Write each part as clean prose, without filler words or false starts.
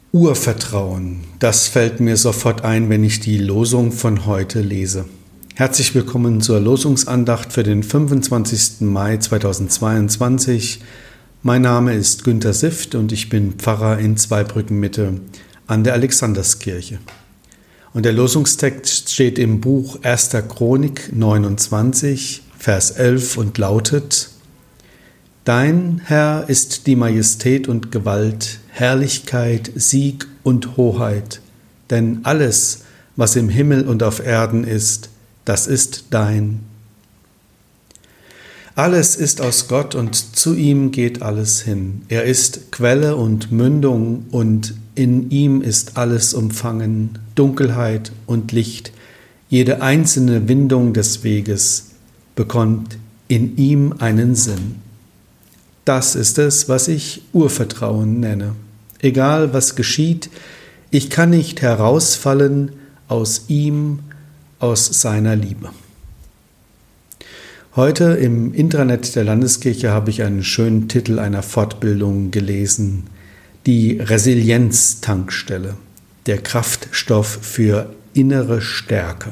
Urvertrauen, das fällt mir sofort ein, wenn ich die Losung von heute lese. Herzlich willkommen zur Losungsandacht für den 25. Mai 2022. Mein Name ist Günter Sift und ich bin Pfarrer in Zweibrücken-Mitte an der Alexanderskirche. Und der Losungstext steht im Buch 1. Chronik 29, Vers 11 und lautet: Dein Herr ist die Majestät und Gewalt, Herrlichkeit, Sieg und Hoheit, denn alles, was im Himmel und auf Erden ist, das ist dein. Alles ist aus Gott und zu ihm geht alles hin. Er ist Quelle und Mündung und in ihm ist alles umfangen, Dunkelheit und Licht. Jede einzelne Windung des Weges bekommt in ihm einen Sinn. Das ist es, was ich Urvertrauen nenne. Egal was geschieht, ich kann nicht herausfallen aus ihm, aus seiner Liebe. Heute im Intranet der Landeskirche habe ich einen schönen Titel einer Fortbildung gelesen: Die Resilienz-Tankstelle, der Kraftstoff für innere Stärke.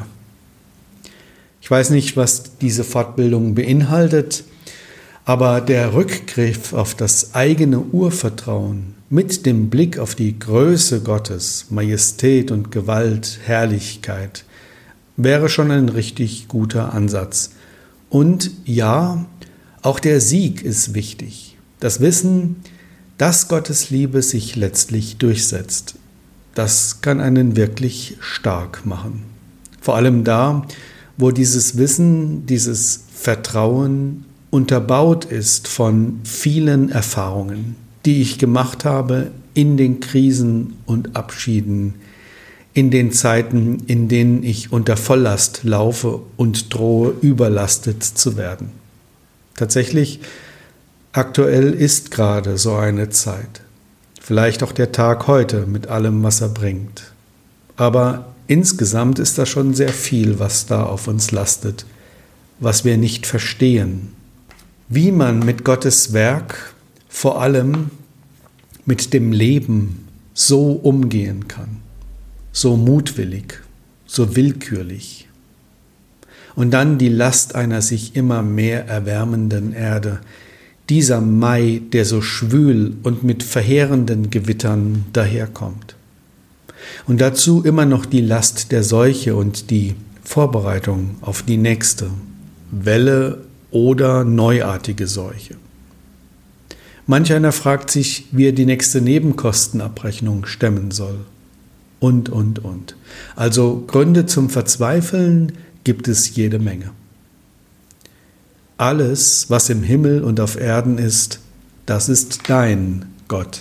Ich weiß nicht, was diese Fortbildung beinhaltet, aber der Rückgriff auf das eigene Urvertrauen mit dem Blick auf die Größe Gottes, Majestät und Gewalt, Herrlichkeit, wäre schon ein richtig guter Ansatz. Und ja, auch der Sieg ist wichtig. Das Wissen, dass Gottes Liebe sich letztlich durchsetzt, das kann einen wirklich stark machen. Vor allem da, wo dieses Wissen, dieses Vertrauen unterbaut ist von vielen Erfahrungen, die ich gemacht habe in den Krisen und Abschieden, in den Zeiten, in denen ich unter Volllast laufe und drohe, überlastet zu werden. Tatsächlich, aktuell ist gerade so eine Zeit. Vielleicht auch der Tag heute mit allem, was er bringt. Aber insgesamt ist da schon sehr viel, was da auf uns lastet, was wir nicht verstehen. Wie man mit Gottes Werk, vor allem mit dem Leben, so umgehen kann. So mutwillig, so willkürlich. Und dann die Last einer sich immer mehr erwärmenden Erde, dieser Mai, der so schwül und mit verheerenden Gewittern daherkommt. Und dazu immer noch die Last der Seuche und die Vorbereitung auf die nächste Welle oder neuartige Seuche. Manch einer fragt sich, wie er die nächste Nebenkostenabrechnung stemmen soll. Und. Also Gründe zum Verzweifeln gibt es jede Menge. Alles, was im Himmel und auf Erden ist, das ist dein, Gott.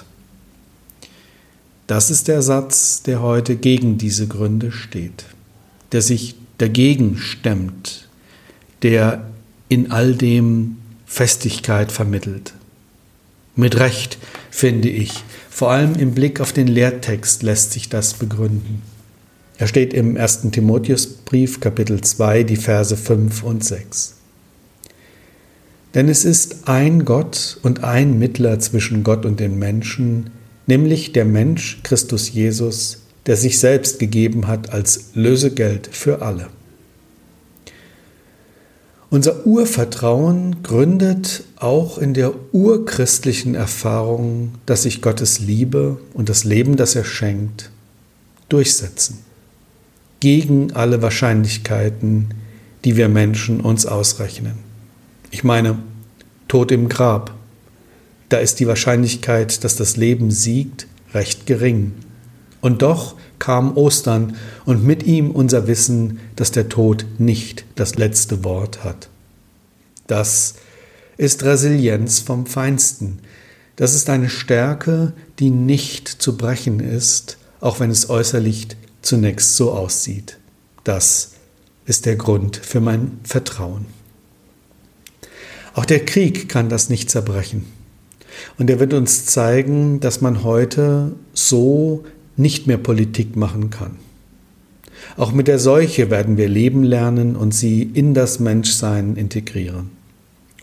Das ist der Satz, der heute gegen diese Gründe steht, der sich dagegen stemmt, der in all dem Festigkeit vermittelt. Mit Recht, finde ich. Vor allem im Blick auf den Lehrtext lässt sich das begründen. Er steht im 1. Timotheusbrief, Kapitel 2, die Verse 5 und 6. Denn es ist ein Gott und ein Mittler zwischen Gott und den Menschen, nämlich der Mensch Christus Jesus, der sich selbst gegeben hat als Lösegeld für alle. Unser Urvertrauen gründet auch in der urchristlichen Erfahrung, dass sich Gottes Liebe und das Leben, das er schenkt, durchsetzen. Gegen alle Wahrscheinlichkeiten, die wir Menschen uns ausrechnen. Ich meine, Tod im Grab. Da ist die Wahrscheinlichkeit, dass das Leben siegt, recht gering. Und doch kam Ostern und mit ihm unser Wissen, dass der Tod nicht das letzte Wort hat. Das ist Resilienz vom Feinsten. Das ist eine Stärke, die nicht zu brechen ist, auch wenn es äußerlich zunächst so aussieht. Das ist der Grund für mein Vertrauen. Auch der Krieg kann das nicht zerbrechen. Und er wird uns zeigen, dass man heute so nicht mehr Politik machen kann. Auch mit der Seuche werden wir leben lernen und sie in das Menschsein integrieren.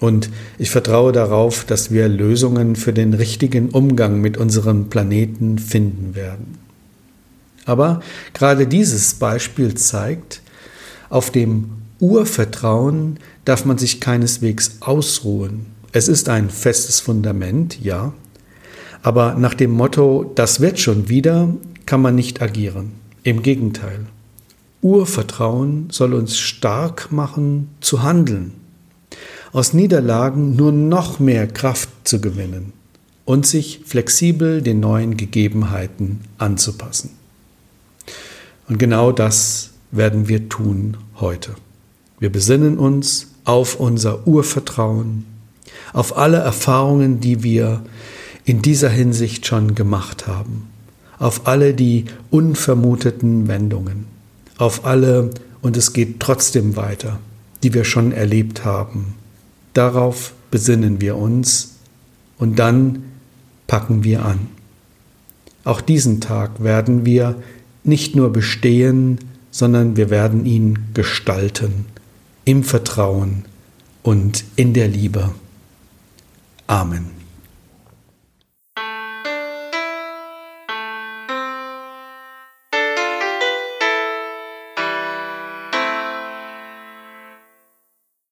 Und ich vertraue darauf, dass wir Lösungen für den richtigen Umgang mit unserem Planeten finden werden. Aber gerade dieses Beispiel zeigt, auf dem Urvertrauen darf man sich keineswegs ausruhen. Es ist ein festes Fundament, ja, aber nach dem Motto, das wird schon wieder, kann man nicht agieren. Im Gegenteil. Urvertrauen soll uns stark machen, zu handeln, aus Niederlagen nur noch mehr Kraft zu gewinnen und sich flexibel den neuen Gegebenheiten anzupassen. Und genau das werden wir tun heute. Wir besinnen uns auf unser Urvertrauen, auf alle Erfahrungen, die wir in dieser Hinsicht schon gemacht haben, auf alle die unvermuteten Wendungen, auf alle, und es geht trotzdem weiter, die wir schon erlebt haben. Darauf besinnen wir uns und dann packen wir an. Auch diesen Tag werden wir nicht nur bestehen, sondern wir werden ihn gestalten, im Vertrauen und in der Liebe. Amen.